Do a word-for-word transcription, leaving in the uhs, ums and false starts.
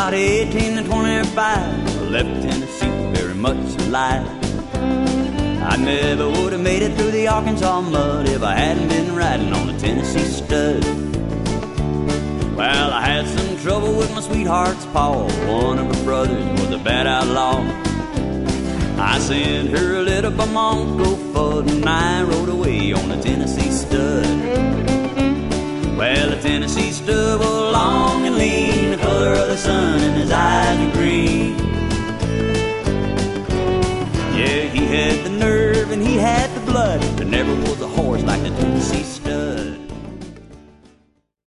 About eighteen to twenty-five, I left Tennessee very much alive. I never would have made it through the Arkansas mud if I hadn't been riding on a Tennessee stud. Well, I had some trouble with my sweetheart's paw. One of her brothers was a bad outlaw. I sent her a little Bronco foot, and I rode away on a Tennessee stud. Well, the Tennessee stud was long and lean, the color of the sun, and his eyes were green.